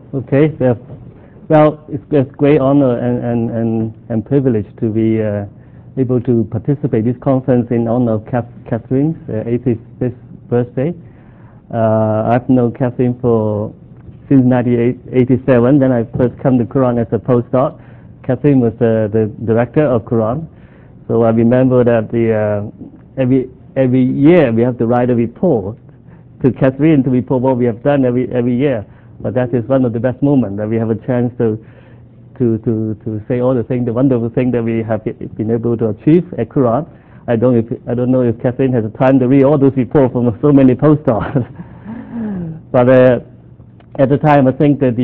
Okay. Well, it's a great honor and privilege to be able to participate in this conference in honor of Catherine's 85th birthday. I've known Catherine since 1987, when I first come to Quran as a postdoc. Catherine was the director of Quran. So I remember that every year we have to write a report to Catherine to report what we have done every year. But that is one of the best moments that we have a chance to say all the things, the wonderful things that we have been able to achieve at Quran. I don't know if Catherine has the time to read all those reports from so many postdocs. But at the time, I think that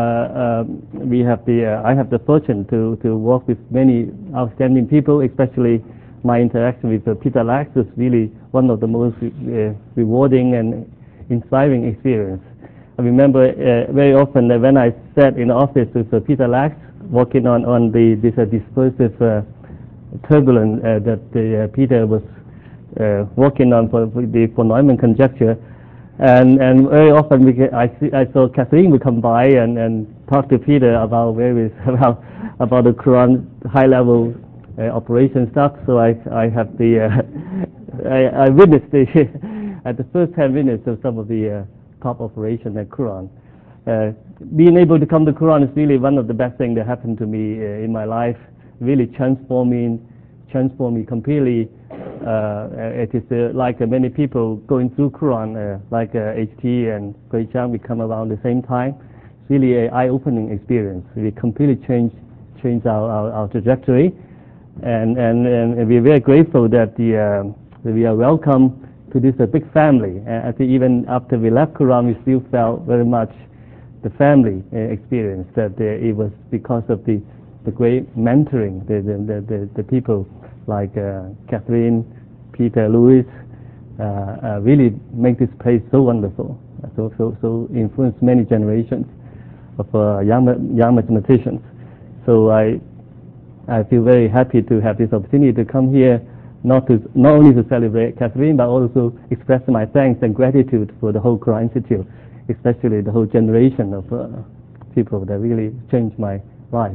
I have the fortune to work with many outstanding people, especially my interaction with Peter Lax is really one of the most rewarding and inspiring experience. I remember very often that when I sat in the office with Peter Lax, working on this dispersive turbulence that Peter was working on for the von Neumann conjecture, and very often I saw Catherine would come by and talk to Peter about about the Quran high level operation stuff. So I have I witnessed at the first 10 minutes of some of the top operation at Quran. Being able to come to Quran is really one of the best things that happened to me in my life. Really transformed me completely. It is like many people going through Quran, like HT and Great Chang, we come around the same time. It's really an eye-opening experience. We completely changed our trajectory, and we're very grateful that we are welcome to this big family. I think even after we left Quran, we still felt very much the family experience, that it was because of the great mentoring, the people like Catherine, Peter, Louis, really make this place so wonderful, so influenced many generations of young mathematicians. So I feel very happy to have this opportunity to come here, not only to celebrate Catherine, but also express my thanks and gratitude for the whole Quran Institute, especially the whole generation of people that really changed my life.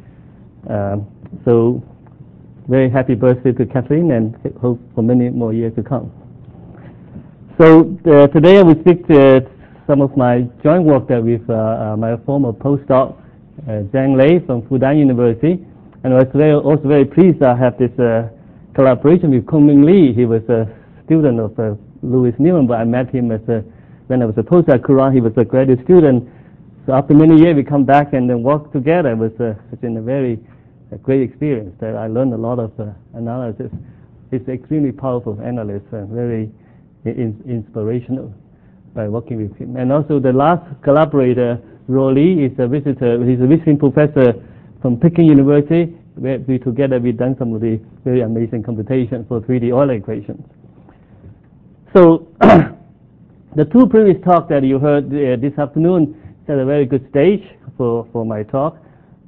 So very happy birthday to Catherine, and hope for many more years to come. So today I will speak to some of my joint work that with my former postdoc, Zhang Lei from Fudan University, and I was also very pleased to have this collaboration with Kongming Lee. He was a student of Louis Newman, but I met him when I was a postdoc at Quran. He was a graduate student. So after many years, we come back and then work together. It was such a very great experience that I learned a lot of analysis. He's an extremely powerful analyst and very inspirational by working with him. And also the last collaborator, Ro Li, is a visitor. He's a visiting professor from Peking University. Where we've done some of the very amazing computations for 3D Euler equations. So the two previous talks that you heard this afternoon set a very good stage for my talk.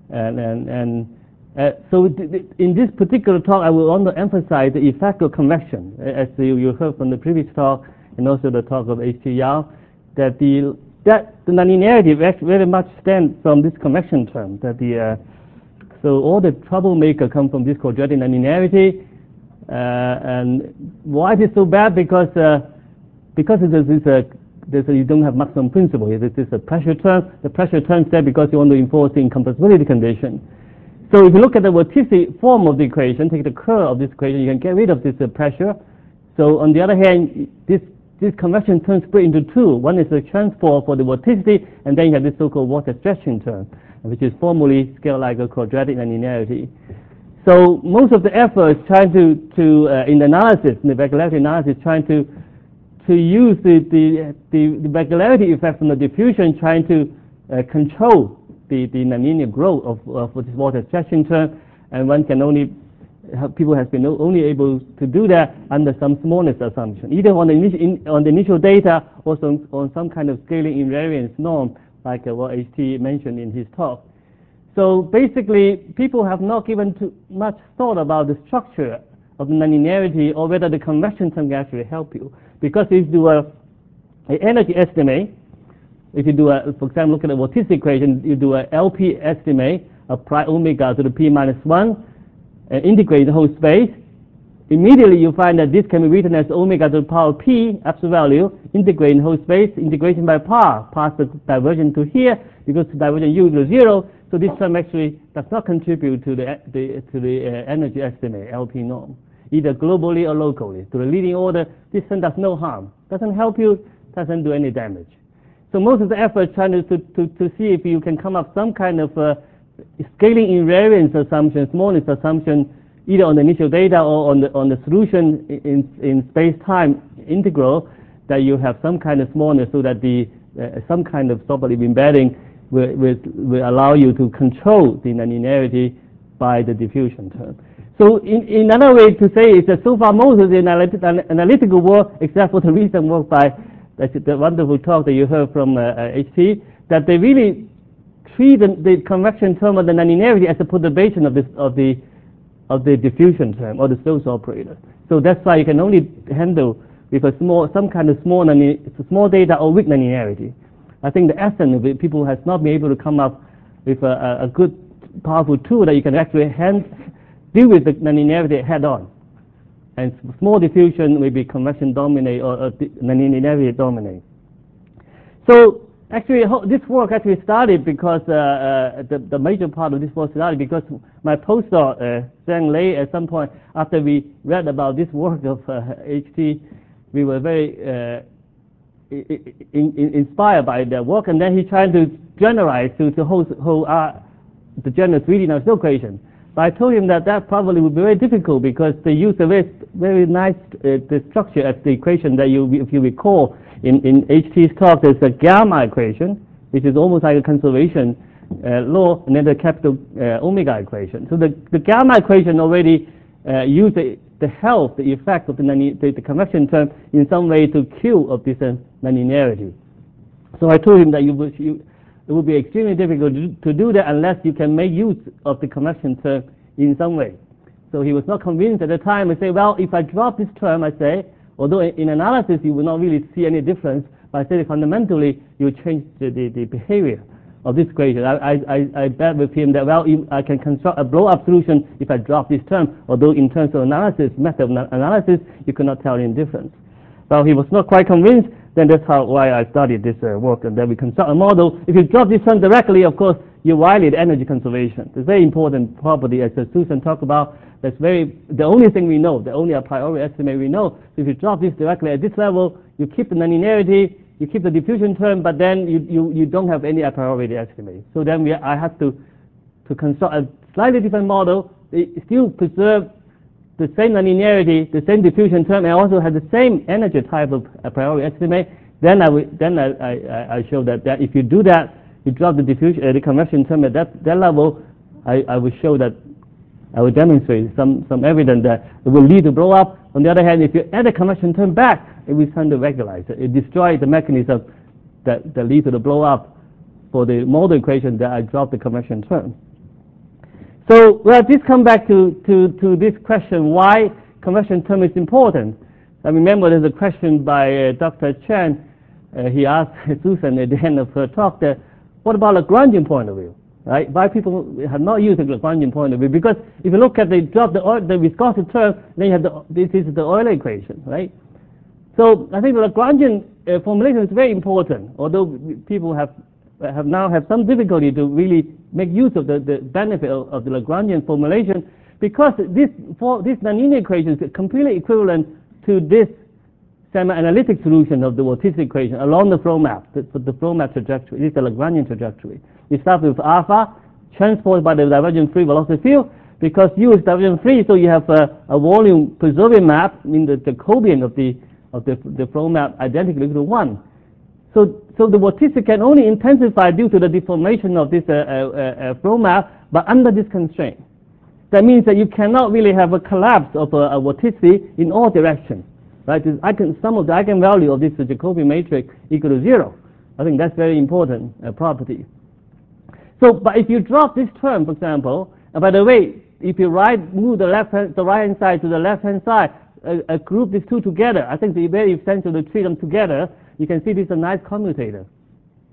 So in this particular talk, I will want to emphasize the effect of convection, as you heard from the previous talk and also the talk of H.T. Yao, that the nonlinearity very much stems from this convection term. So all the troublemaker come from this quadratic nonlinearity, and why it is so bad? Because you don't have maximum principle. This is a pressure term. The pressure term is there because you want to enforce the incompressibility condition. So if you look at the vorticity form of the equation, take the curl of this equation, you can get rid of this pressure. So on the other hand, this convection term split into two. One is a transform for the vorticity, and then you have this so-called water stretching term, which is formally scaled like a quadratic nonlinearity. So most of the efforts trying to in the analysis, in the regularity analysis, trying to use the regularity effect from the diffusion, trying to control the nonlinear growth of this water stretching term, and one can people have been only able to do that under some smallness assumption, either on the initial data or on some kind of scaling invariance norm, like what H.T. mentioned in his talk. So basically, people have not given too much thought about the structure of the nonlinearity or whether the convection term can actually help you. Because if you do an energy estimate if you do for example, look at the vorticity equation, you do a LP estimate, apply omega to the p minus 1, and integrate the whole space. Immediately you find that this can be written as omega to the power p, absolute value, integrate the whole space, integration by par, pass the divergence to here, because the divergence u equals 0, so this term actually does not contribute to the energy estimate, LP norm, either globally or locally. To the leading order, this term does no harm, doesn't help you, doesn't do any damage. So most of the effort trying to see if you can come up some kind of scaling invariance assumption, smallness assumption, either on the initial data or on the solution in space-time integral, that you have some kind of smallness so that some kind of Sobolev embedding will allow you to control the nonlinearity by the diffusion term. So in another way to say is that so far most of the analytical work, except for the recent work by the wonderful talk that you heard from HT, that they really treat the convection term of the nonlinearity as a perturbation of the diffusion term or the Stokes operator. So that's why you can only handle with some kind of small data or weak nonlinearity. I think the essence of it, people has not been able to come up with a good, powerful tool that you can actually deal with the nonlinearity head-on. And small diffusion may be convection dominate or nonlinearity dominate. So actually, this work actually started because the major part of this work started because my postdoc, Zhang Lei, at some point after we read about this work of HT, we were very inspired by their work, and then he tried to generalize to the general 3D Navier equation. But I told him that probably would be very difficult because they use a very nice the structure as the equation that if you recall in HT's talk, there's a gamma equation, which is almost like a conservation law, and then the capital omega equation. So the gamma equation already use the health, the effect of the convection term in some way to kill of this nonlinearity. So I told him that it would be extremely difficult to do that unless you can make use of the convection term in some way. So he was not convinced at the time. I say, well, if I drop this term, I say, although in analysis you will not really see any difference, but I say fundamentally you change the behavior of this equation. I bet with him that, well, I can construct a blow-up solution if I drop this term, although in terms of analysis, method of analysis, you cannot tell any difference. Well, he was not quite convinced. Then that's why I studied this work, and then we construct a model. If you drop this term directly, of course, you violate energy conservation. It's a very important property, as Susan talked about. The only thing we know, the only a priori estimate we know. So if you drop this directly at this level, you keep the nonlinearity, you keep the diffusion term, but then you don't have any a priori estimate. So then I have to construct a slightly different model. They still preserve the same nonlinearity, the same diffusion term, and also have the same energy type of a priori estimate. Then I show that if you do that, you drop the diffusion, the convection term at that level. I will show that. I will demonstrate some evidence that it will lead to blow up. On the other hand, if you add the convection term back, it will tend to regularize it. It destroys the mechanism that leads to the blow up for the model equation that I dropped the convection term. So, well, this comes back to this question, why convection term is important. I remember there's a question by Dr. Chen. He asked Susan at the end of her talk that, what about a Lagrangian point of view? Right? Why people have not used the Lagrangian point of view? Because if you look at the viscosity term, then you have this is the Euler equation, right? So I think the Lagrangian formulation is very important, although people have some difficulty to really make use of the benefit of the Lagrangian formulation, because this nonlinear equation is completely equivalent to this semi-analytic solution of the vorticity equation along the flow map, the flow map trajectory. This is the Lagrangian trajectory. We start with alpha, transported by the divergent free velocity field, because U is divergent free, so you have a volume preserving map, in the Jacobian of the flow map identically equal to 1. So the vorticity can only intensify due to the deformation of this flow map, but under this constraint. That means that you cannot really have a collapse of a vorticity in all directions. Right? Some of the eigenvalue of this Jacobian matrix equal to 0. I think that's very important property. So, but if you drop this term, for example, and by the way, if you move the right hand side to the left hand side, group these two together, I think the very essential to treat them together. You can see this is a nice commutator.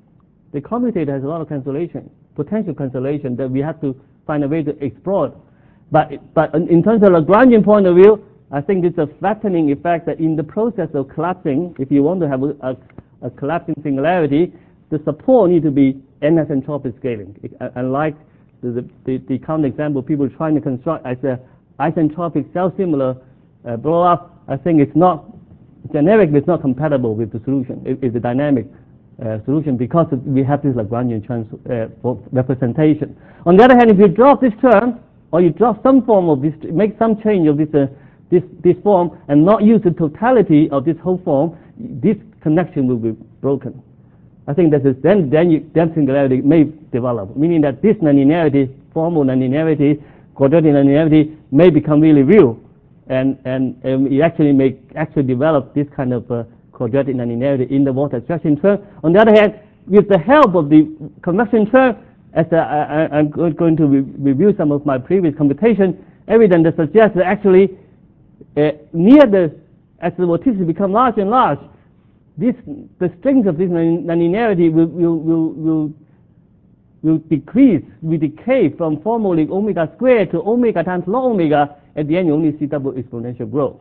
the commutator has a lot of cancellation, potential cancellation that we have to find a way to explore. But in terms of Lagrangian point of view, I think it's a flattening effect that in the process of collapsing, if you want to have a collapsing singularity, the support need to be n-isentropic scaling. Unlike the counterexample people trying to construct as a isentropic self-similar blow up, I think it's not generic, it's not compatible with the solution. It's a dynamic solution because we have this Lagrangian for representation. On the other hand, if you drop this term, or you drop some form of this, make some change of this form and not use the totality of this whole form, this connection will be broken. I think that then singularity may develop, meaning that this nonlinearity, formal nonlinearity, quadratic nonlinearity may become really real, and you actually may develop this kind of quadratic nonlinearity in the vortex stretching term. On the other hand, with the help of the convection term, as I'm going to review some of my previous computation evidence that suggests that actually as the vorticity become large and large, the strength of this nonlinearity will decrease, will decay from formally omega squared to omega times log omega. At the end, you only see double exponential growth.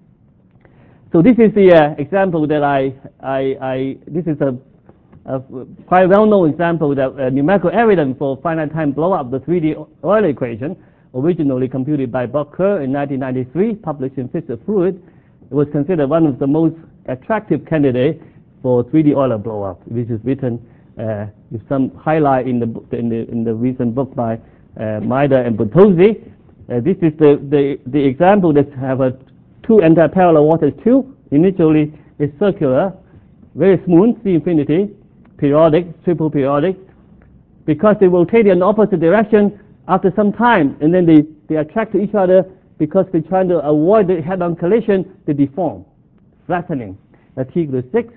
So this is the example that this is a quite well-known example that numerical evidence for finite time blow up the 3D Euler equation, originally computed by Bob Kerr in 1993, published in Physics of Fluids. It was considered one of the most attractive candidates for 3D Euler blow up, which is written with some highlight in the recent book by Maida and Bertozzi. This is the example that have two anti-parallel vortex tube. Initially, it's circular, very smooth, C infinity, periodic, triple periodic. Because they rotate in the opposite direction after some time, and then they attract to each other because they're trying to avoid the head-on collision, they deform, flattening at t equals 6.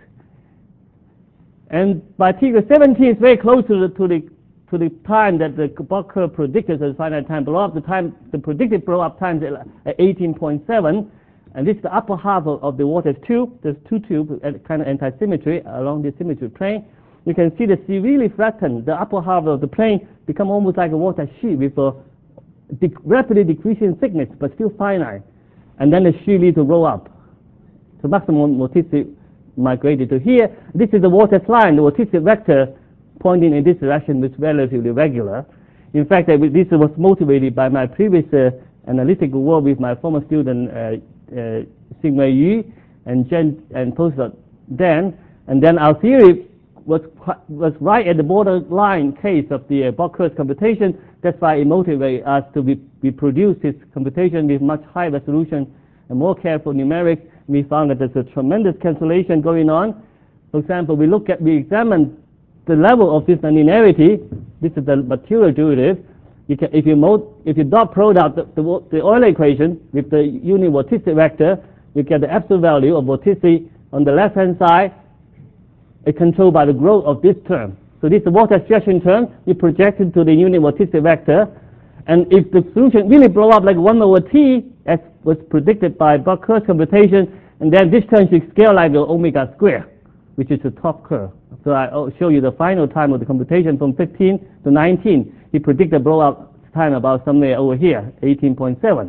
And by t equals 17, it's very close to the time that the Bob curve predicted as finite time blow up. The predicted blow up time is at 18.7, and this is the upper half of the vortex tube. There's two tubes at kind of anti-symmetry along the symmetry plane. You can see the severely flattened, the upper half of the plane become almost like a vortex sheet with a rapidly decreasing thickness, but still finite. And then the sheet leads to roll up. So maximum vorticity migrated to here. This is the vortex line, the vorticity vector pointing in this direction is relatively regular. In fact, this was motivated by my previous analytical work with my former student Xingwei Yu and postdoc Dan. And then our theory was right at the borderline case of the Bock-Kurz computation. That's why it motivated us to reproduce this computation with much higher resolution and more careful numerics. We found that there's a tremendous cancellation going on. For example, we examine the level of this nonlinearity. This is the material derivative. If you dot product the Euler equation with the unit vorticity vector, you get the absolute value of vorticity on the left-hand side. It's controlled by the growth of this term. So this is the vortex stretching term. You project it to the unit vorticity vector. And if the solution really blow up like 1 over t, as was predicted by Bock-Kurz computation, and then this term should scale like the omega square, which is the top curve. So I'll show you the final time of the computation from 15 to 19. He predicted blow up time about somewhere over here, 18.7.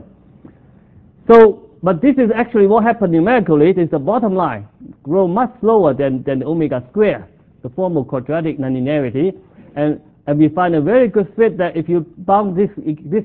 So, but this is actually what happened numerically. It is the bottom line, grow much slower than the omega square, the formal quadratic nonlinearity. And we find a very good fit that if you bound this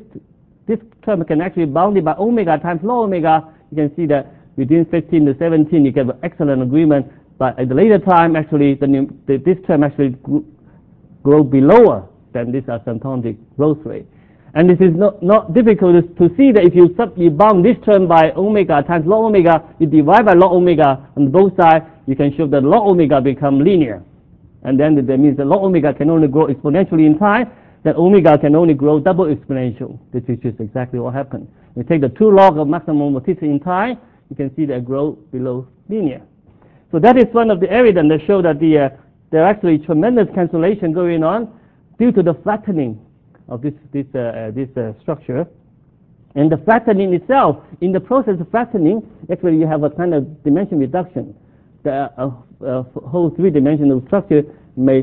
term can actually be bounded by omega times log omega. You can see that within 15 to 17 you get an excellent agreement. But at the later time, actually, this term actually grow below than this asymptotic growth rate. And this is not difficult to see that if you bound this term by omega times log omega, you divide by log omega on both sides, you can show that log omega become linear. And then that means that log omega can only grow exponentially in time, that omega can only grow double exponential. This is just exactly what happened. You take the 2 log of maximum vorticity in time, you can see that grow below linear. So that is one of the evidence that show that there are actually tremendous cancellation going on due to the flattening of this structure. And the flattening itself, in the process of flattening, actually you have a kind of dimension reduction. The whole 3-dimensional structure may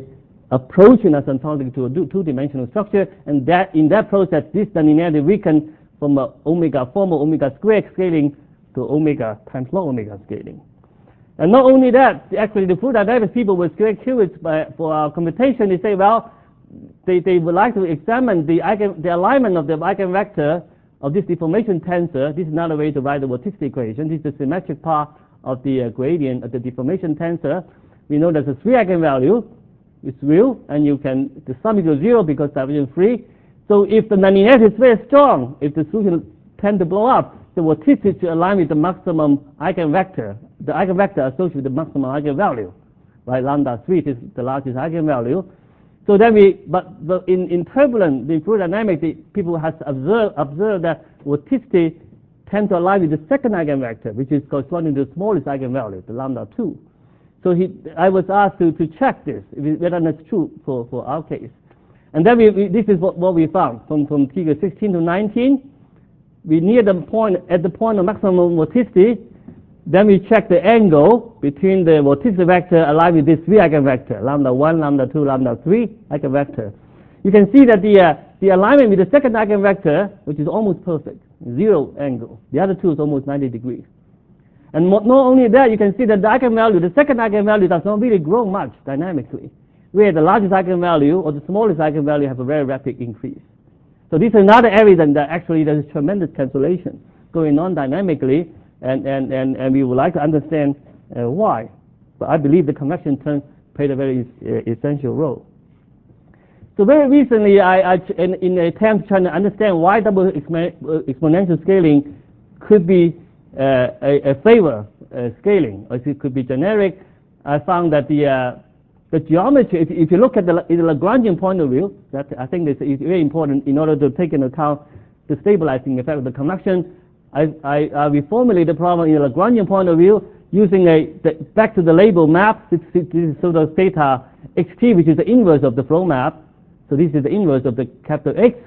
approaching asymptotically to a two-dimensional structure, and that in that process, this nonlinearity weakened from former omega squared scaling to omega times log omega scaling. And not only that, actually the fluid dynamics people were very curious for our computation. They say, well, they would like to examine the alignment of the eigenvector of this deformation tensor. This is another way to write the vorticity equation. This is the symmetric part of the gradient of the deformation tensor. We know there's a 3 eigenvalue. It's real, and the sum equals 0 because divergence free. So if the nonlinearity is very strong, if the solution tend to blow up, the vorticity should align with the maximum eigenvector. The eigenvector associated with the maximum eigenvalue, right? Lambda 3 is the largest eigenvalue. So then but in turbulent, the fluid dynamics, people have observed that vorticity tend to align with the second eigenvector, which is corresponding to the smallest eigenvalue, the lambda 2. So I was asked to check this, whether that's true for our case. And then this is what we found from figure 16 to 19. We near at the point of maximum vorticity. Then we check the angle between the vorticity vector aligned with this 3 eigenvector, lambda 1, lambda 2, lambda 3 eigenvector. You can see that the alignment with the second eigenvector, which is almost perfect, 0 angle. The other two is almost 90 degrees. And not only that, you can see that the second eigenvalue does not really grow much dynamically, where the largest eigenvalue or the smallest eigenvalue have a very rapid increase. So this is another evidence that actually there is tremendous cancellation going on dynamically, and we would like to understand why. But I believe the convection term played a very essential role. So very recently, in an attempt trying to understand why double exponential scaling could be a favor scaling, or it could be generic, I found that the geometry, if you look at the Lagrangian point of view, that I think is very important in order to take into account the stabilizing effect of the convection. I reformulate the problem in a Lagrangian point of view using back to the label map. This is sort of theta xt, which is the inverse of the flow map. So this is the inverse of the capital X.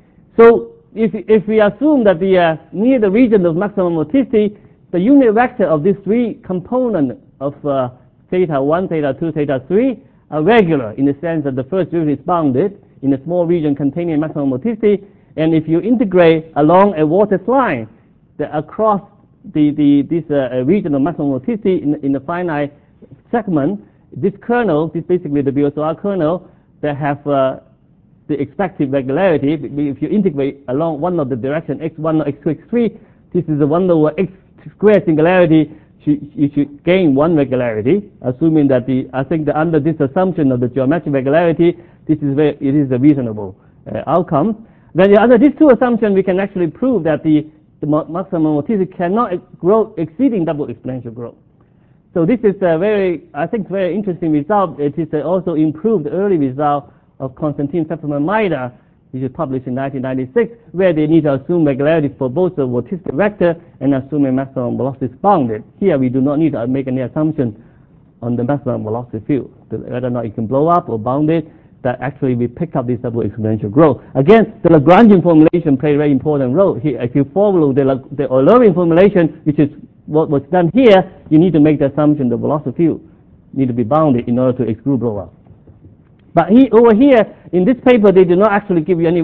So if we assume that near the region of maximum vorticity, the unit vector of these 3 components of theta 1, theta 2, theta 3 are regular in the sense that the first derivative is bounded in a small region containing maximum vorticity. And if you integrate along a vortex line across this region of maximum vorticity in the finite segment, this kernel, this basically the BSR kernel, that have the expected regularity. If you integrate along one of the direction x1 or x2, x3, this is the 1 over x squared singularity. You should gain 1 regularity, assuming that I think that under this assumption of the geometric regularity, it is a reasonable outcome. Then under these 2 assumptions, we can actually prove that the maximum vorticity cannot grow exceeding double exponential growth. So this is a very interesting result. It is also improved early result of Konstantin Feferman-Maida, which is published in 1996, where they need to assume regularity for both the vorticity vector and assume a maximum velocity is bounded. Here we do not need to make any assumption on the maximum velocity field, whether or not it can blow up or bound it, that actually we pick up this double exponential growth. Again, the Lagrangian formulation played a very important role here. If you follow the Eulerian formulation, which is what was done here, you need to make the assumption the velocity field need to be bounded in order to exclude blow up. But over here, in this paper, they do not actually give you any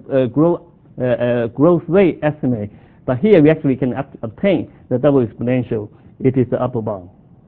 growth rate estimate. But here, we actually can obtain the double exponential. It is the upper bound.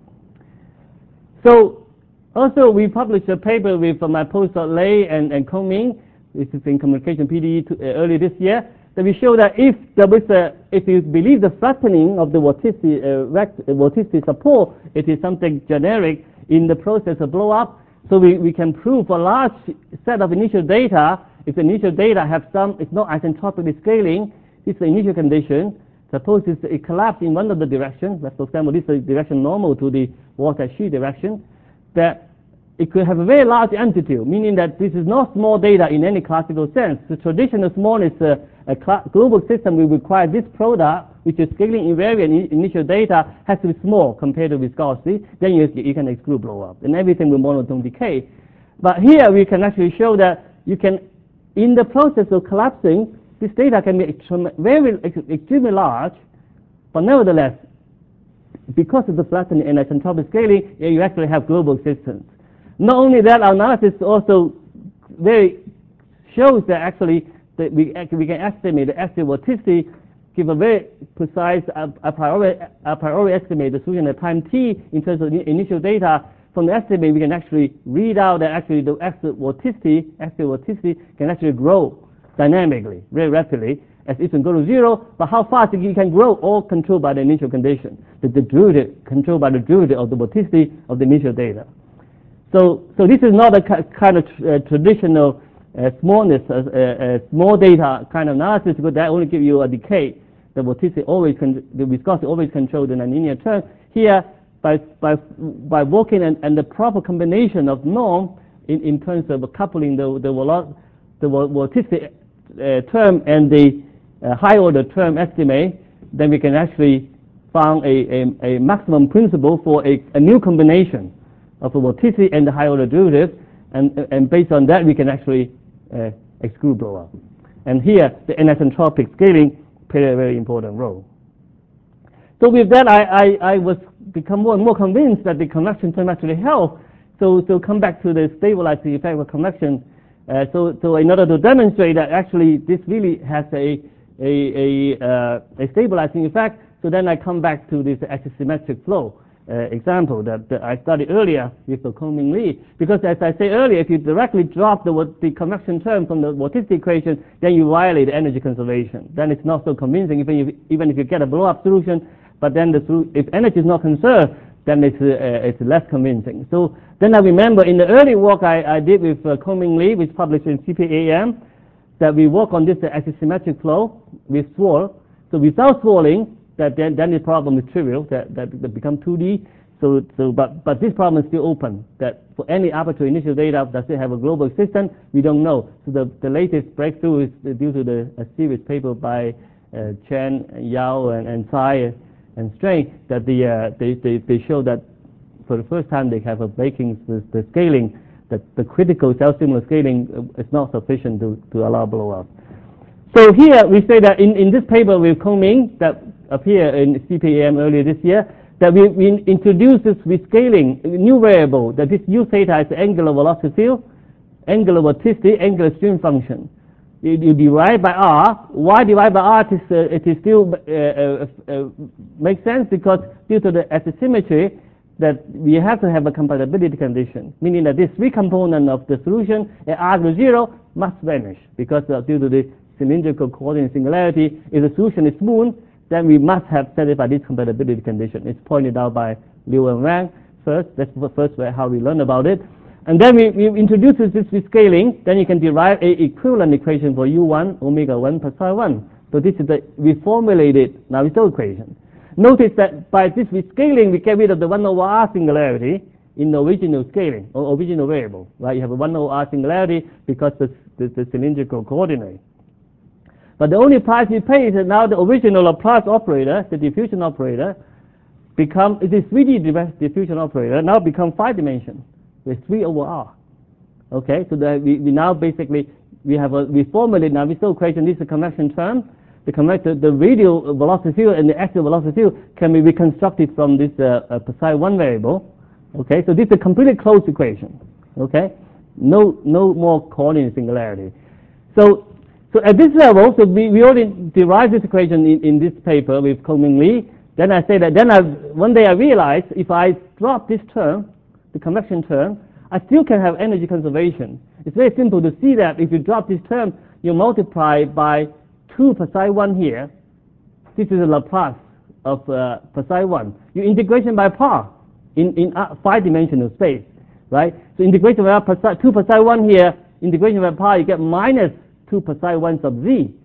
So also, we published a paper with my postdoc Lei and Kongming. This is in Communication PDE early this year. That we show that if you believe the flattening of the vorticity support, it is something generic in the process of blow up. So we can prove for a large set of initial data, if the initial data have it's not isentropically scaling, it's the initial condition. Suppose it collapsed in one of the directions, for example, this is the direction normal to the vortex shear direction, that it could have a very large amplitude, meaning that this is not small data in any classical sense. The traditional smallness, a global system will require this product, which is scaling invariant initial data, has to be small compared to viscosity. Then you can exclude blow up, and everything will monotone decay. But here we can actually show that you can, in the process of collapsing, this data can be extremely large, but nevertheless, because of the flattening and isentropic scaling, you actually have global existence. Not only that, our analysis also very shows that actually that we can estimate the active vorticity, give a very precise a priori estimate the solution at time t in terms of initial data. From the estimate, we can actually read out that actually the active vorticity can actually grow dynamically, very rapidly, as it can go to 0. But how fast it can grow, all controlled by the initial condition, controlled by the derivative of the vorticity of the initial data. So this is not a kind of traditional smallness, small data kind of analysis, because that only gives you a decay. The vorticity the viscosity always controlled in a linear term. Here, by working and the proper combination of norm in terms of coupling the vorticity term and the high order term estimate, then we can actually find a maximum principle for a new combination of the vorticity and the high order derivative, and based on that we can actually exclude blow-up. And here the anisotropic scaling played a very important role. So with that, I was become more and more convinced that the convection term actually helps. So come back to the stabilizing effect of convection. So in order to demonstrate that actually this really has a stabilizing effect, so then I come back to this axisymmetric flow example that I studied earlier with the Kong-Ming Lee. Because as I said earlier, if you directly drop the convection term from the vorticity equation, then you violate energy conservation. Then it's not so convincing, even if you get a blow-up solution. But then if energy is not conserved, then it's less convincing. So then I remember in the early work I did with Kong-Ming Lee, which published in CPAM, that we work on this axisymmetric flow with swirl. So without swirling, then the problem is trivial, that become 2D. But this problem is still open, that for any arbitrary initial data, does it have a global existence? We don't know. So the latest breakthrough is due to a series paper by Chen, Yao, and Tsai and Strain, that they show that for the first time they have a breaking the scaling, that the critical cell similar scaling is not sufficient to allow blow-up. So here we say that in this paper with Kong-Ming that appeared in CPAM earlier this year, that we introduced this rescaling, a new variable, that this U theta is the angular velocity field, angular vorticity, angular stream function. You divide by R. Why divide by R? It is still makes sense, because due to the asymmetry, that we have to have a compatibility condition, meaning that this three component of the solution at R equals 0 must vanish, because due to the cylindrical coordinate singularity, if the solution is smooth, then we must have satisfied this compatibility condition. It's pointed out by Liu and Wang first. That's the first way how we learn about it. And then we introduce this rescaling, then you can derive a equivalent equation for U1 omega 1 plus psi 1. So this is the reformulated Navier-Stokes equation. Notice that by this rescaling, we get rid of the 1 over R singularity in the original scaling, or original variable, right? You have a 1 over R singularity because the cylindrical coordinate. But the only price we pay is that now the original Laplace operator, the diffusion operator, this 3D diffusion operator now become 5 dimension with 3 over R. Okay, so that we now basically we formulate Navier-Stokes equation. This is a convection term. The radial velocity field and the axial velocity field can be reconstructed from this psi 1 variable. Okay, so this is a completely closed equation. Okay, no more coordinate singularity. So at this level, so we already derived this equation in this paper with Kong-Ming Lee. Then I say that one day I realized if I drop this term, the convection term, I still can have energy conservation. It's very simple to see that if you drop this term, you multiply by 2 psi 1 here. This is the Laplace of psi 1. You integration by par in 5-dimensional space, right? So integration by 2 psi 1 here, integration by par, you get minus 2 psi 1 sub z,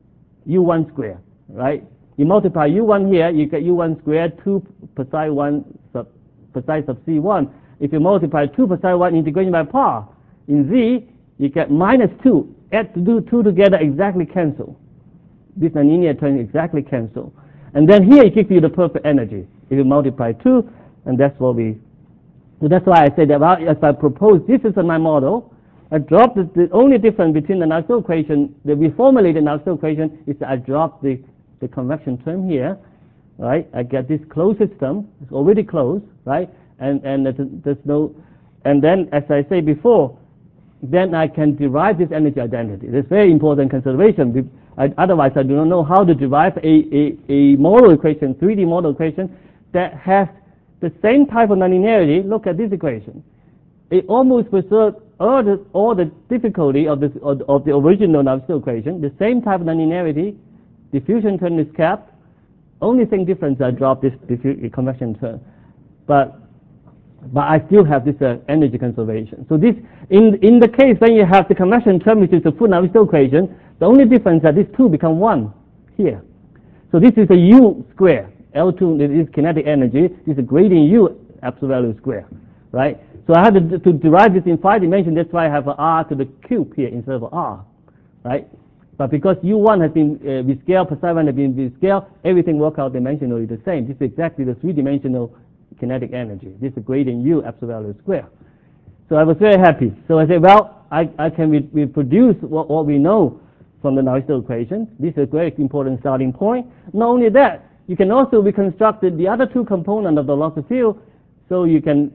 u1 squared, right? You multiply u1 here, you get u1 squared 2 psi 1 sub psi sub c1. If you multiply 2 psi 1 integration by par in z, you get minus 2. Add 2 together, exactly cancel. This nonlinear term exactly cancel. And then here it gives you the perfect energy. If you multiply 2, and that's what so that's why I said that as I propose, this is my model. I dropped the only difference between the Navier-Stokes equation, the reformulated Navier-Stokes equation, is that I drop the convection term here, right? I get this closed system. It's already closed, right? And there's no And then, as I said before, then I can derive this energy identity. It's very important consideration. Otherwise, I do not know how to derive a model equation, 3D model equation, that has the same type of nonlinearity. Look at this equation. It almost preserves all the difficulty of the original Navier-Stokes equation. The same type of nonlinearity. Diffusion term is kept. Only thing difference, I drop this convection term. But I still have this energy conservation. So this, in the case when you have the convection term, which is the full Navier-Stokes equation, the only difference is that these two become 1 here. So this is a U square. L2 is kinetic energy. This is a gradient U absolute value square, right? So I had to derive this in 5 dimensions. That's why I have an R to the cube here instead of R, right? But because U1 has been with scale, psi 1 has been with scale, everything works out dimensionally the same. This is exactly the 3-dimensional kinetic energy. This is gradient U absolute value square. So I was very happy. So I said, well, I can reproduce what we know from the Navier-Stokes equation. This is a very important starting point. Not only that, you can also reconstruct the other two components of the velocity field. So you can,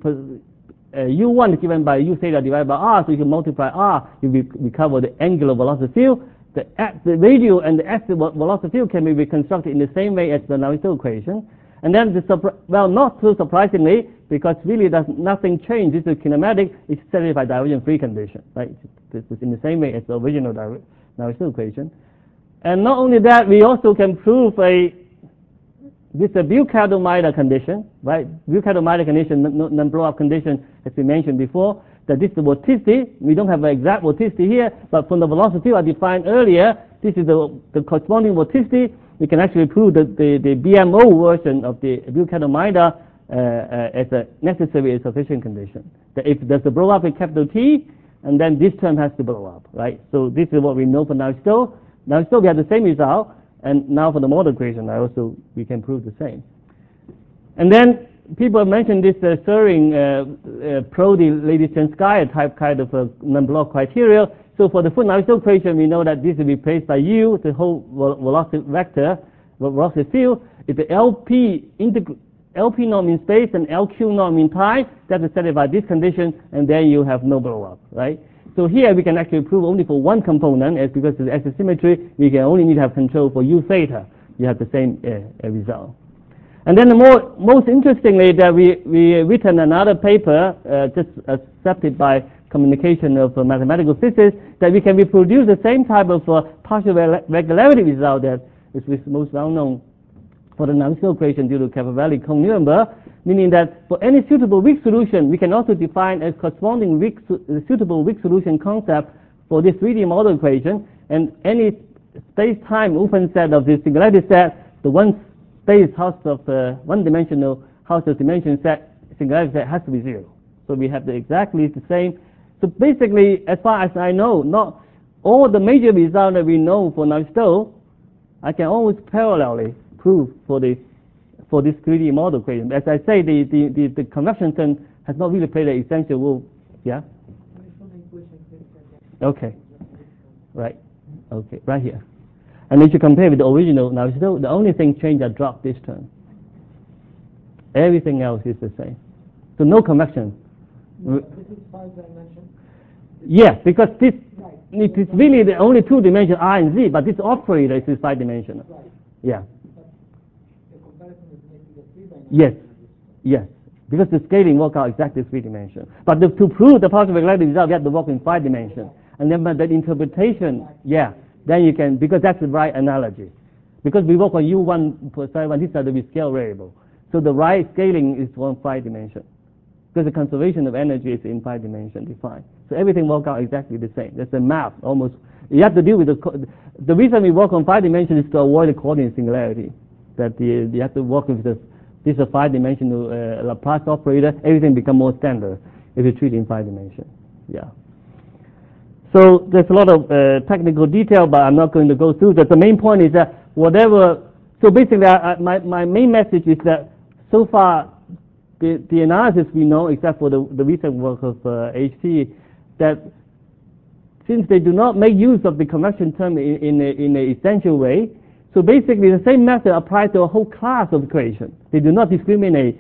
U1 is given by U theta divided by R, so you can multiply R, you recover the angular velocity field. The radial and the axis velocity field can be reconstructed in the same way as the Navier-Stokes equation. And then, not so surprisingly, because really nothing changed. This is kinematic. It's satisfied by divergence-free condition, right? This is in the same way as the original Navier-Stokes equation. And not only that, we also can prove this is a Buchholz-Meiter condition, right? Buchholz-Meiter condition, non-blow-up condition, as we mentioned before, that this is the vorticity. We don't have an exact vorticity here, but from the velocity field I defined earlier, this is the corresponding vorticity. We can actually prove that the BMO version of the Buchholz-Meiter as a necessary and sufficient condition. That if there's a blow-up with capital T, and then this term has to blow up, right? So this is what we know for Navier-Stokes. Navier-Stokes, we have the same result. And now for the model equation, we can prove the same. And then people have mentioned this Schering, Prodi, Ladies-Chanskaya type kind of non-block criteria. So for the full Navier-Stokes equation, we know that this is replaced by U, the whole velocity vector, velocity field. If the LP norm in space and LQ norm in time, that is satisfied this condition, and then you have no blow-up, right? So here we can actually prove only for one component, as because of the axis symmetry, we can only need to have control for U theta. You have the same result. And then most interestingly, that we written another paper just accepted by communication of mathematical physics, that we can reproduce the same type of partial regularity result that is most well known for the Navier-Stokes equation due to Capovelli-Kohn-Nuremberg, meaning that for any suitable weak solution, we can also define a corresponding suitable weak solution concept for this 3D model equation, and any space-time open set of the singularity set, the one dimensional house of dimension set, singularity set has to be 0. So we have exactly the same. So basically, as far as I know, not all the major results that we know for Navier-Stokes, I can always parallelly prove for this 3D model equation. As I say, the convection term has not really played an essential role. Yeah? Okay. Right. Okay. Right here. And if you compare with the original Navier-Stokes, the only thing changed, I dropped this term. Everything else is the same. So no convection. This is 5 dimension. Yeah, because it is really the only 2 dimensions R and Z, but this operator is 5 dimensional. Right. Yeah. But the comparison is making the 3 dimensional. Yes. Yes. Because the scaling works out exactly 3 dimensions. But to prove the partial regularity result, we have to work in 5 dimensions. And then by that interpretation, then you can, because that's the right analogy. Because we work on U1 per psi 1, these are the scale variable. So the right scaling is on 5 dimensions. Because the conservation of energy is in 5 dimensions defined. So everything works out exactly the same. That's a map almost. You have to deal with the reason we work on 5 dimensions is to avoid the coordinate singularity. That you have to work with this is a 5-dimensional Laplace operator. Everything becomes more standard if you treat it in 5 dimensions. Yeah. So there's a lot of technical detail, but I'm not going to go through that. The main point is that so basically my main message is that so far the analysis we know, except for the recent work of HT, that since they do not make use of the convection term in an essential way, so basically the same method applies to a whole class of equations. They do not discriminate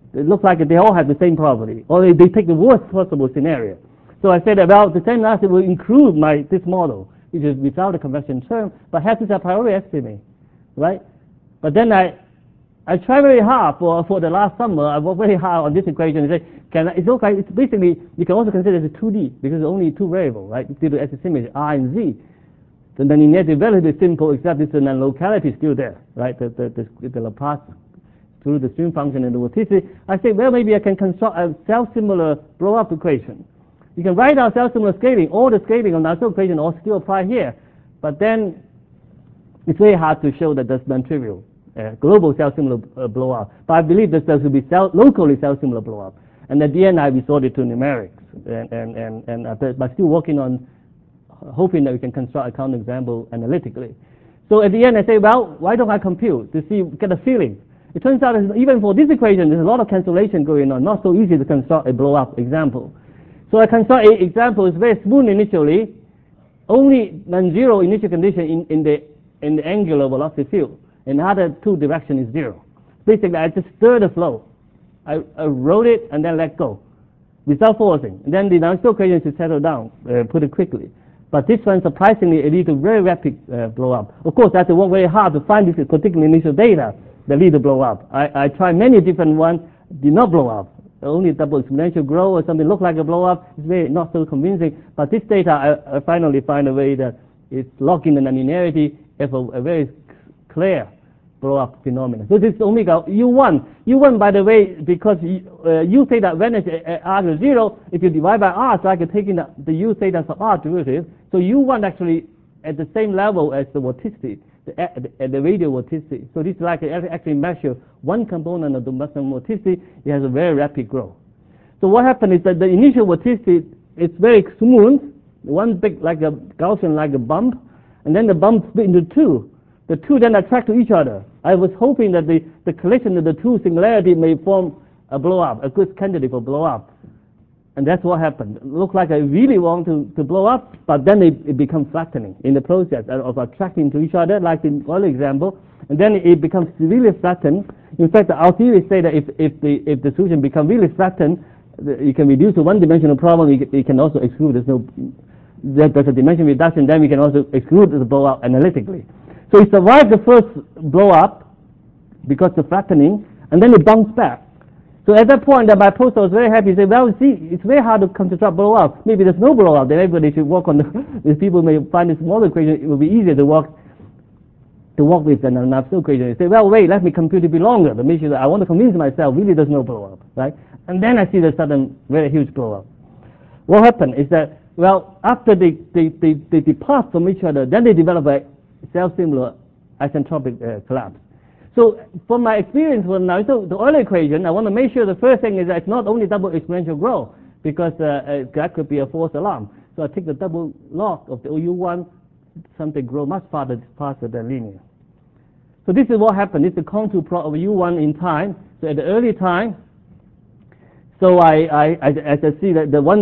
It looks like they all have the same property, or they take the worst possible scenario. So I said, well, the same analysis will include this model, which is without the convection term, but has this a priori estimate, right? But then I tried very hard for the last summer. I worked very hard on this equation and say, it's okay. It's basically, you can also consider it as 2D because it's only two variables, right? Due to symmetry, R and Z. The linearity is relatively simple, except this non-locality is still there, right? The Laplace through the stream function and the vorticity. I say, well, maybe I can construct a self-similar blow-up equation. You can write out self-similar scaling. All the scaling on the Navier equation all still apply here. But then it's very hard to show that that's non-trivial. Global self-similar blow-up. But I believe that there will be locally self-similar blow-up. And at the end, I resorted to numerics. But still working on hoping that we can construct a counterexample analytically. So at the end, I say, well, why don't I compute to get a feeling? It turns out that even for this equation, there's a lot of cancellation going on. Not so easy to construct a blow-up example. So I construct an example. It's very smooth initially. Only non-zero initial condition in the angular velocity field. In the other two direction is zero. Basically, I just stir the flow. I roll it and then let go without forcing. And then the Navier equation should settle down pretty quickly. But this one, surprisingly, it leads to very rapid blow-up. Of course, I have to work very hard to find this particular initial data that lead to blow-up. I tried many different ones, did not blow up. Only double exponential growth or something look like a blow-up. It's very not so convincing. But this data, I finally find a way that it's locking the nonlinearity of a very clear blow-up phenomenon. So this is omega U1. U1, by the way, because U theta vanishes at R to 0, if you divide by R, so I can take in the U theta sub R derivative. So U1 actually at the same level as the vorticity, the radial vorticity. So this is like actually measure one component of the maximum vorticity. It has a very rapid growth. So what happened is that the initial vorticity is very smooth, one big like a Gaussian like a bump, and then the bump split into two. The two then attract to each other. I was hoping that the collision of the two singularity may form a blow-up, a good candidate for blow-up. And that's what happened. It looked like I really want to blow up, but then it becomes flattening in the process of attracting to each other, like in the earlier example. And then it becomes really flattened. In fact, our theories say that if the solution becomes really flattened, you can reduce the one-dimensional problem. You can also exclude. There's a dimension reduction. Then we can also exclude the blow-up analytically. So it survived the first blow-up because of flattening, and then it bounced back. So at that point, my postdoc was very happy. He said, well, see, it's very hard to construct blow-up. Maybe there's no blow-up. Then everybody should work on if people may find this model equation, it will be easier to work with than an Navier equation. He said, well, wait, let me compute it be longer to make sure that I want to convince myself really there's no blow-up, right? And then I see the sudden very huge blow-up. What happened is that, well, after they depart from each other, then they develop a self-similar isentropic collapse. So from my experience with Navier, the Euler equation, I want to make sure the first thing is that it's not only double exponential growth, because that could be a false alarm. So I take the double log of the U1, something grow much faster than linear. So this is what happened. This is the contour plot of U1 in time. So at the early time, so I see that the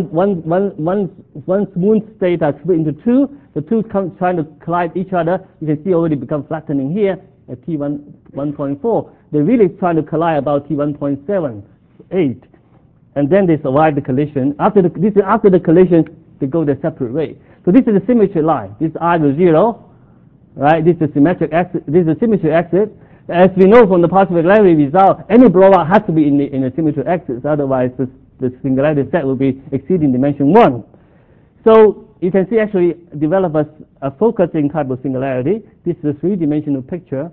one smooth state are split into two. The two trying to collide each other. You can see already become flattening here at T1.4. They're really trying to collide about T1.78, and then they survive the collision. After the collision, they go their separate way. So this is a symmetry line. This is R to 0, right? This is a symmetric exit. This is a symmetry exit. As we know from the partial regularity result, any blowout has to be in a symmetry axis. Otherwise, the singularity set will be exceeding dimension 1. So you can see actually develop a focusing type of singularity. This is a three-dimensional picture.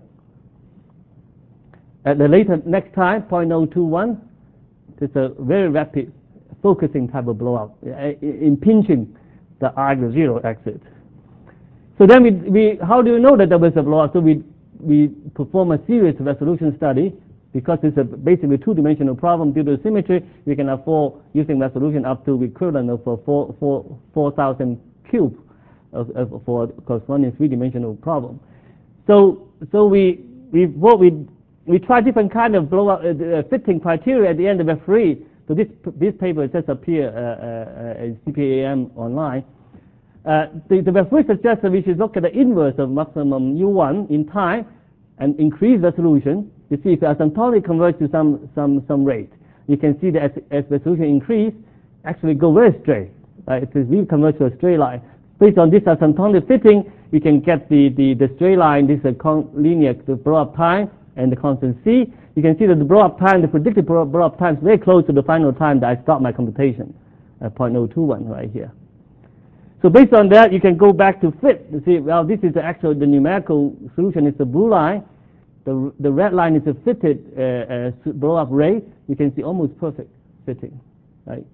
At the next time, 0.021, there's a very rapid focusing type of blowout, impinging the R to 0 exit. So then how do you know that there was a blowout? So we perform a series resolution study. Because it's basically two-dimensional problem due to symmetry, we can afford using resolution up to equivalent of 4,000 cubes for corresponding three-dimensional problem. So we try different kind of blowout fitting criteria at the end of F3. So this paper just appeared in CPAM online. The F3 suggests that we should look at the inverse of maximum U1 in time and increase resolution to see if the asymptotic converges to some rate. you can see that as the solution increase, actually go very straight. Right? It is really converge to a straight line. Based on this asymptotic fitting, you can get the straight line. This is a linear the blow-up time and the constant C. You can see that the blow-up time, the predicted blow-up time, is very close to the final time that I start my computation at 0.021 right here. So based on that, you can go back to fit. You see, well, this is the numerical solution. It's the blue line. The red line is a fitted blow-up rate. You can see almost perfect fitting, right?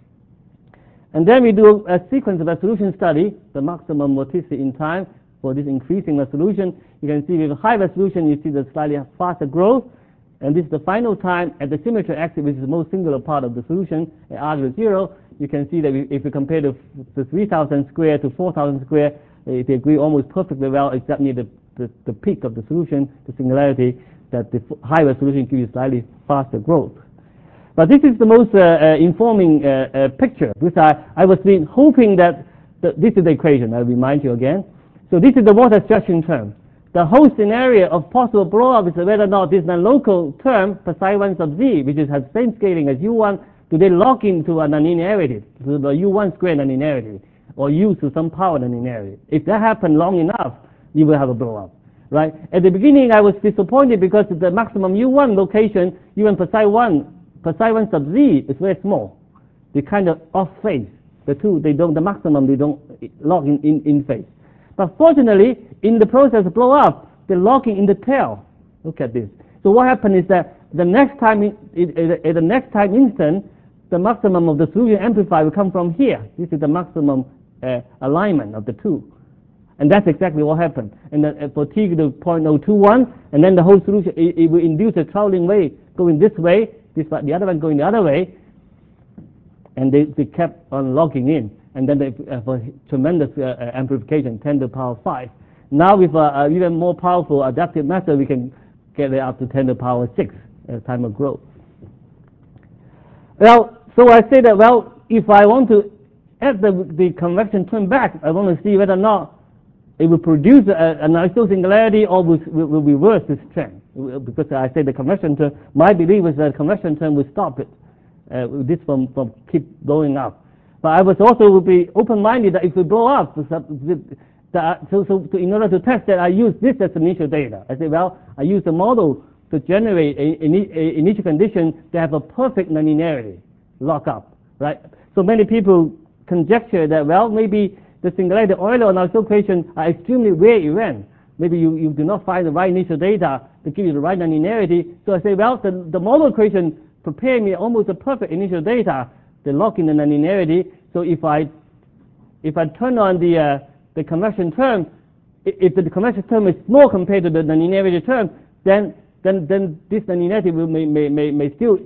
And then we do a sequence of resolution study, the maximum vorticity in time for this increasing resolution. You can see with high resolution, you see the slightly faster growth. And this is the final time at the symmetry axis, which is the most singular part of the solution, at R0. You can see that if you compare the 3,000 square to 4,000 square, they agree almost perfectly well, except near the peak of the solution, the singularity, that the high resolution gives you slightly faster growth. But this is the most informing picture, because I was hoping that this is the equation. I'll remind you again. So this is the water stretching term. The whole scenario of possible blow-up is whether or not this non-local term, psi1 sub z, which has the same scaling as u1, do they lock into a nonlinearity, to the u1 square nonlinearity, or u to some power nonlinearity. If that happens long enough, you will have a blow-up. Right? At the beginning, I was disappointed because the maximum u1 location, u1 psi1 sub z is very small. They kind of off phase. The maximum, they don't lock in phase. But fortunately, in the process of blow up, they're locking in the tail. Look at this. So what happened is that the next time, at the next time instant, the maximum of the solution amplifier will come from here. This is the maximum alignment of the two. And that's exactly what happened. And then for t to 0.021, and then the whole solution, it will induce a traveling wave going this way, the other one going the other way, and they kept on locking in. And then for tremendous amplification, 10 to the power 5. Now with even more powerful adaptive method, we can get it up to 10 to the power 6 at time of growth. Well, so I say that, well, if I want to add the convection term back, I want to see whether or not it will produce an isosceles singularity or will reverse this trend. Because I say the convection term, my belief is that the convection term will stop it, this from keep going up. But I was also will be open-minded that if we blow up, so in order to test that, I use this as initial data. I say, well, I use the model to generate an initial condition to have a perfect nonlinearity lock up, right? So many people conjecture that, well, maybe the singularity Euler and Navier equation are extremely rare events. Maybe you do not find the right initial data to give you the right nonlinearity. So I say, well, the model equation prepare me almost a perfect initial data. They lock in the nonlinearity. So if I turn on the convection term, if the convection term is small compared to the nonlinearity term, then this nonlinearity may still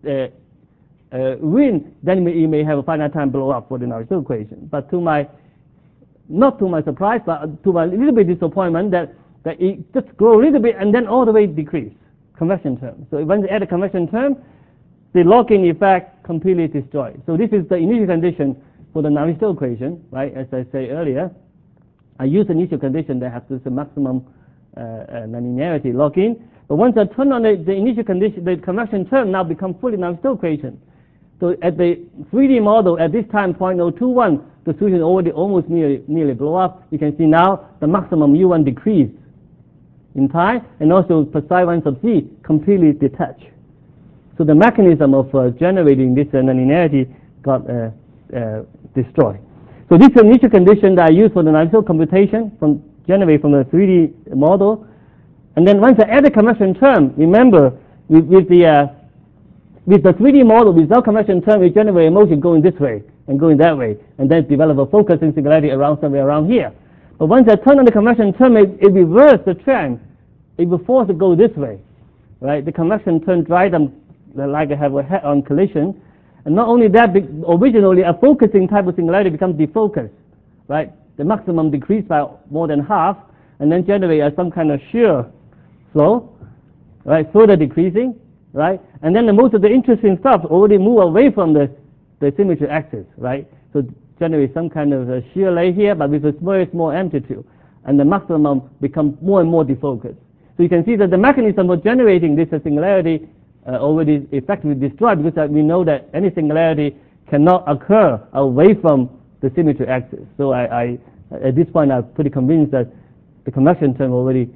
win. Then you may have a finite time blow up for the Navier equation. But not to my surprise, but to my little bit disappointment, that it just grow a little bit and then all the way decrease convection term. So when they add a convection term, the lock-in effect completely destroyed. So this is the initial condition for the Navier equation, right? As I say earlier, I use the initial condition that has this maximum nonlinearity lock-in. But once I turn on the initial condition, the convection term now becomes fully Navier equation. So at the 3D model, at this time, 0.021, the solution already almost nearly blow up. You can see now the maximum U1 decrease in time, and also psi1 sub z completely detached. So the mechanism of generating this nonlinearity got destroyed. So this is the initial condition that I use for the Navier computation generated from the 3D model. And then once I add the convection term, remember with the 3D model, without convection term, we generate a motion going this way and going that way, and then develop a focusing singularity around somewhere around here. But once I turn on the convection term, it reverses the trend. It will force it to go this way, right? The convection term drives them like I have a head-on collision. And not only that, originally a focusing type of singularity becomes defocused, right? The maximum decreased by more than half, and then generate some kind of shear flow, right? Further decreasing, right? And then most of the interesting stuff already move away from the symmetry axis, right? So generate some kind of a shear lay here, but with a very small amplitude, and the maximum becomes more and more defocused. So you can see that the mechanism for generating this singularity already effectively destroyed, because we know that any singularity cannot occur away from the symmetry axis. So I at this point, I'm pretty convinced that the convection term already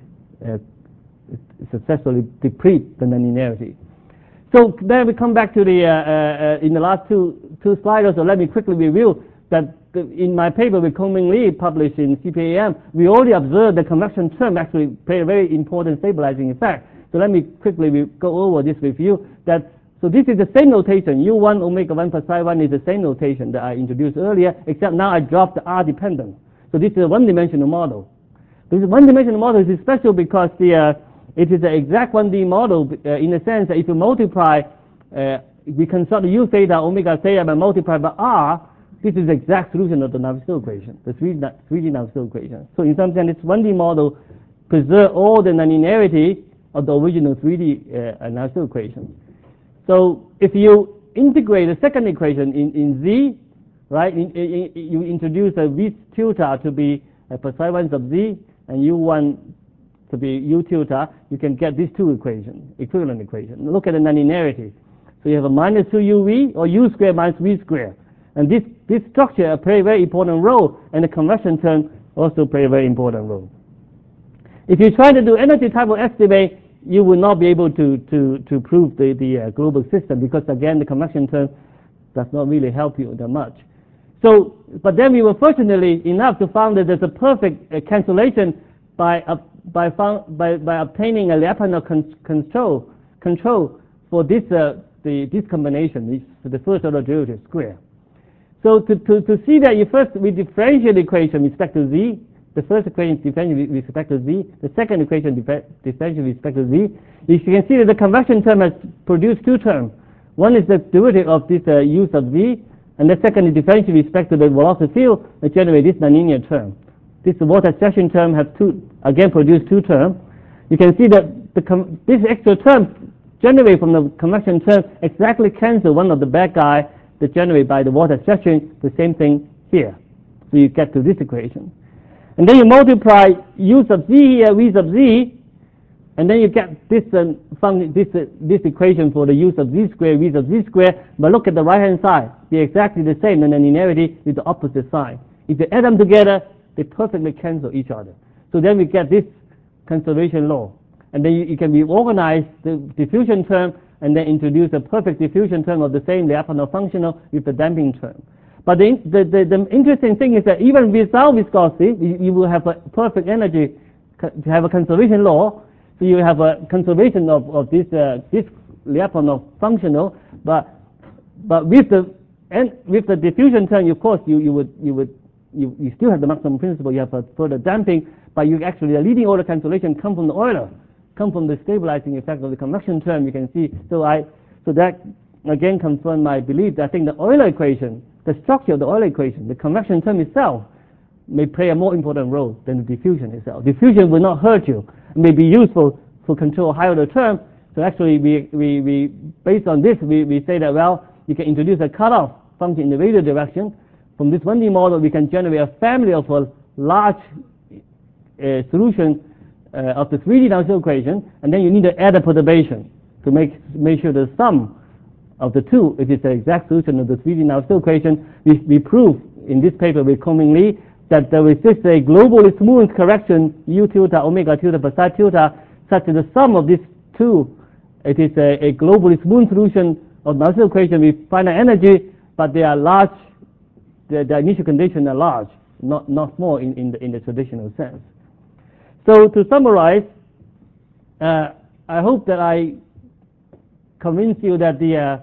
successfully deplete the nonlinearity. So then we come back to the in the last two slides. So let me quickly review that in my paper with Kong-Ming Lee published in CPAM, we already observed the convection term actually play a very important stabilizing effect. So let me quickly go over this with you. So this is the same notation. U1 omega 1 plus psi 1 is the same notation that I introduced earlier, except now I dropped the R dependent. So this is a one-dimensional model. This one-dimensional model is special because it is an exact 1D model in the sense that if you multiply, we consult U theta omega theta by multiply by R, this is the exact solution of the Navier-Stokes equation, the 3D Navier-Stokes equation. So in some sense, this 1D model preserves all the nonlinearity of the original 3D Navier-Stokes equation. So if you integrate the second equation in Z, right, you introduce a V tilde to be plus psi 1 sub Z and U1 to be U tilde, you can get these two equations, equivalent equations. Look at the nonlinearity. So you have a minus 2UV or U squared minus V squared. And this structure plays a very important role, and the convection term also plays a very important role. If you try to do energy type of estimate, you will not be able to prove the global system, because again the convection term does not really help you that much. So, but then we were fortunately enough to find that there's a perfect cancellation by obtaining a Lyapunov control for this this combination, the first order derivative square. So to see that, we differentiate the equation with respect to Z. The first equation differentiate with respect to Z. The second equation differentiate with respect to Z. You can see that the convection term has produced two terms. One is the derivative of this U sub Z, and the second is differentiate with respect to the velocity field that generate this nonlinear term. This water section term has produced two terms. You can see that this extra term generated from the convection term exactly cancel one of the bad guy that generated by the water section, the same thing here. So you get to this equation. And then you multiply U sub Z here, V sub Z, and then you get this equation for the U sub Z square, V sub Z square. But look at the right-hand side. They're exactly the same, and the nonlinearity is the opposite sign. If you add them together, they perfectly cancel each other. So then we get this conservation law. And then you can reorganize the diffusion term and then introduce a perfect diffusion term of the same Lyapunov functional with the damping term. But the interesting thing is that even without viscosity, you will have a perfect energy to have a conservation law. So you have a conservation of this Lyapunov functional, but with the diffusion term, of course, you still have the maximum principle. You have a further damping, but you actually the leading order cancellation come from the Euler, come from the stabilizing effect of the convection term. You can see. So that again confirmed my belief that I think the Euler equation, the structure of the Euler equation, the convection term itself, may play a more important role than the diffusion itself. Diffusion will not hurt you. It may be useful for control a higher order term. So actually, we based on this, we say that, well, you can introduce a cutoff function in the radial direction. From this 1D model, we can generate a family of a large solution of the 3D Navier-Stokes equation, and then you need to add a perturbation to make sure the sum of the two, it is the exact solution of the 3D Navier-Stokes equation. We prove in this paper with Kong-Ming Lee that there exists a globally smooth correction U tilde omega tilde plus psi tilde, such that the sum of these two, it is a globally smooth solution of the Navier-Stokes equation with finite energy, but they are large. The initial conditions are large, not small in the traditional sense. So to summarize, I hope that I convince you that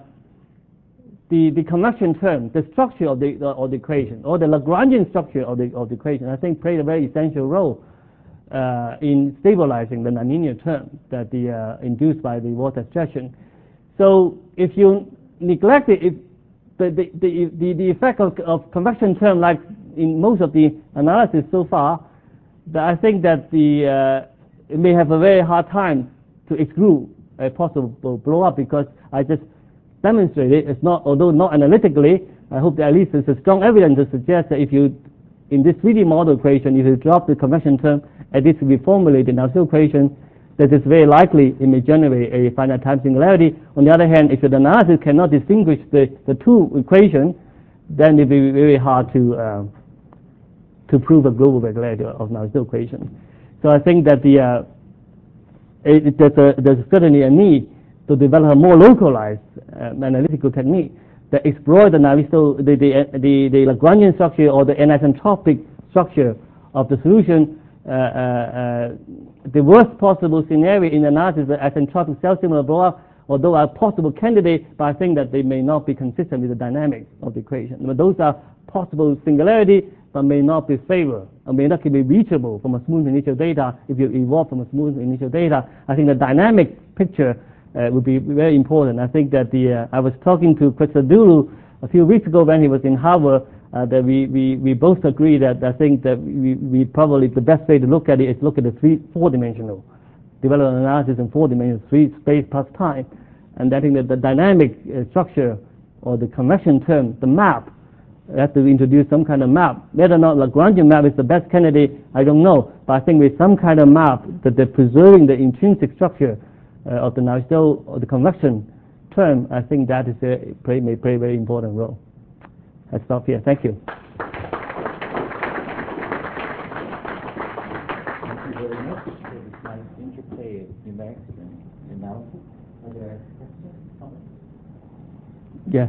the convection term, the structure of the equation, or the Lagrangian structure of the equation, I think played a very essential role in stabilizing the nonlinear term that induced by the water section. So if you neglect it, the effect of convection term, like in most of the analysis so far, that I think that it may have a very hard time to exclude a possible blow up, because I just demonstrated it's not, although not analytically, I hope that at least there's a strong evidence to suggest that if you, in this 3D model equation, if you drop the convection term and this reformulate the Navier-Stokes equation, that it's very likely it may generate a finite time singularity. On the other hand, if the analysis cannot distinguish the two equations, then it will be very hard to prove a global regularity of Navier-Stokes equation. So I think that there's certainly a need to develop a more localized analytical technique that explores the Navier-Stokes, the Lagrangian structure or the anisotropic structure of the solution. The worst possible scenario in the analysis is isentropic self-similar blow-up, although are possible candidates, but I think that they may not be consistent with the dynamics of the equation. But those are possible singularity, but may not be favored, or may not be reachable from a smooth initial data. If you evolve from a smooth initial data, I think the dynamic picture would be very important. I think that I was talking to Christodoulou a few weeks ago when he was in Harvard, that we both agree that I think that we probably the best way to look at it is look at the four-dimensional development analysis in 4 dimensions, space plus time. And I think that the dynamic structure or the convection term, the map, have to introduce some kind of map. Whether or not Lagrangian map is the best candidate, I don't know. But I think with some kind of map that they're preserving the intrinsic structure of the Navier-Stokes or the convection term, I think that is may play a very important role. I stop here. Thank you. Thank you very much for this nice interplay of numerics and analysis. Are there questions, comments? Yes.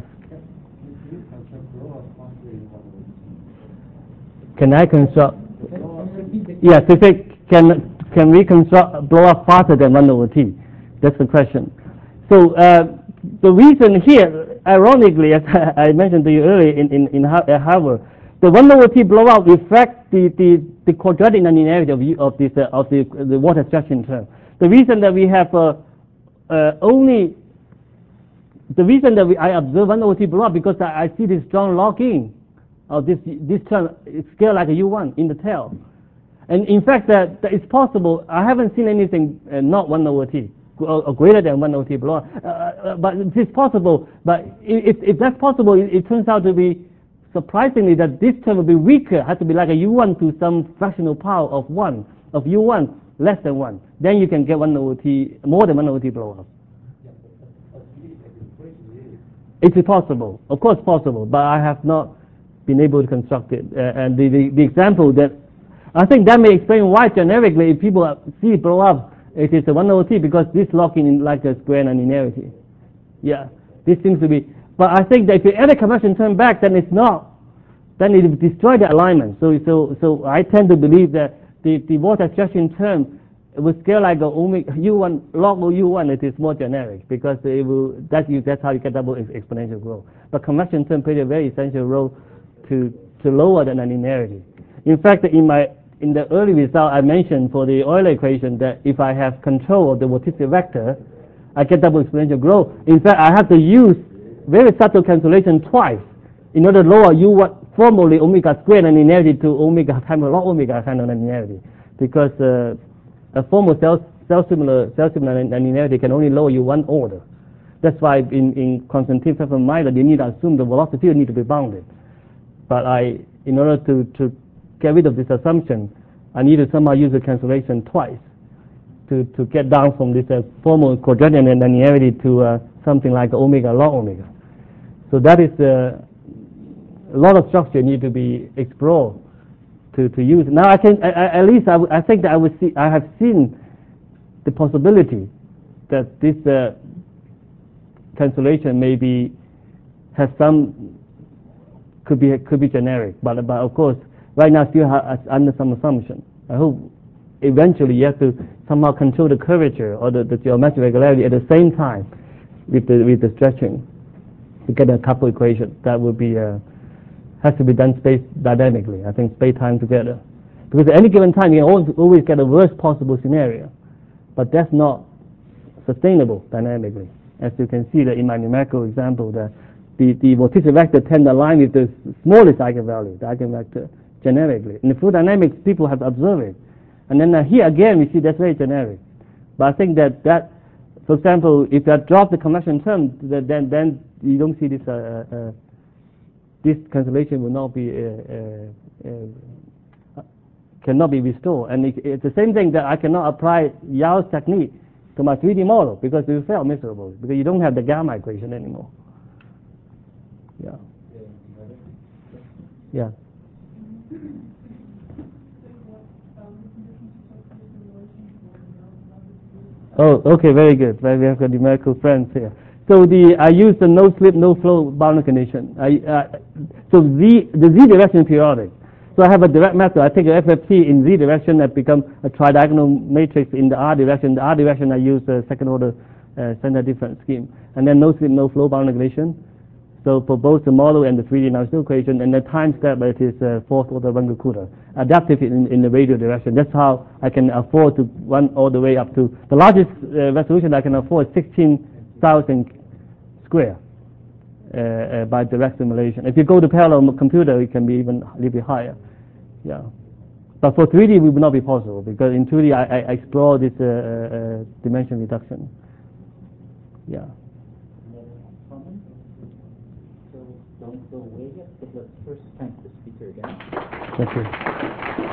Can I construct? Yes. If it can we construct blow up faster than 1/t? That's the question. So the reason here, ironically, as I mentioned to you earlier at Harvard, the 1/t blow up reflects the quadratic nonlinearity of the water abstraction term. The reason that we have the reason that I observe 1/t blow up because I see this strong lock-in of this term scale like a U1 in the tail. And in fact, that it's possible. I haven't seen anything not 1/t or greater than 1/t blow up. But it's possible. But if that's possible, it turns out to be surprisingly that this term will be weaker, has to be like a U1 to some fractional power of 1, of U1 less than 1. Then you can get 1/t, more than 1/t blow up. It is possible, of course possible, but I have not been able to construct it. And the example that, I think that may explain why generically if people see blow up, it is a 1/t because this locking in like a square nonlinearity. Yeah, this seems to be, but I think that if you add a convection term back, then it's not, then it will destroy the alignment. So I tend to believe that the water abstraction term with scale like a omega U1 log U1, it is more generic because it will, that's how you get double exponential growth. But convection term plays a very essential role to lower the nonlinearity. In fact, in the early result, I mentioned for the Euler equation that if I have control of the vorticity vector, I get double exponential growth. In fact, I have to use very subtle cancellation twice in order to lower U1 formally omega squared nonlinearity to omega times log omega kind of nonlinearity, because a formal self-similar nonlinearity can only lower you one order. That's why in Konstantin-Pfeffer-Meyer, you need to assume the velocity field need to be bounded. But in order to get rid of this assumption, I need to somehow use the cancellation twice to get down from this formal quadratic nonlinearity to something like omega log omega. So that is a lot of structure need to be explored to use. Now I think I think that I have seen the possibility that this cancellation maybe has some could be generic, but of course right now still under some assumption. I hope eventually you have to somehow control the curvature or the geometric regularity at the same time with the stretching to get a couple equation. That would be has to be done space dynamically. I think space-time together, because at any given time you can always get the worst possible scenario, but that's not sustainable dynamically. As you can see that in my numerical example, that the vorticity vector tend to align with the smallest eigenvalue, the eigenvector generically. In the fluid dynamics, people have observed it, and then here again we see that's very generic. But I think that for example, if I drop the convection term, then you don't see this. This cancellation will not be cannot be restored. And it's the same thing that I cannot apply Yau's technique to my 3D model because it will fail miserable because you don't have the gamma equation anymore. Yeah. Yeah. Oh, okay, very good. We have got numerical friends here. So I use the no slip, no flow boundary condition. So the z direction periodic. So I have a direct method. I take a FFT in z direction that become a tridiagonal matrix in the r direction. The r direction I use the second order standard difference scheme, and then no slip, no flow boundary condition. So for both the model and the 3D Navier equation, and the time step it is fourth order Runge-Kutta, adaptive in the radial direction. That's how I can afford to run all the way up to the largest resolution I can afford, 16,000 square by direct simulation. If you go to parallel computer, it can be even a little bit higher. Yeah, but for 3D, it would not be possible because in 2D I explore this dimension reduction. Yeah. Don't go away yet, but let's first thank the speaker again. Thank you.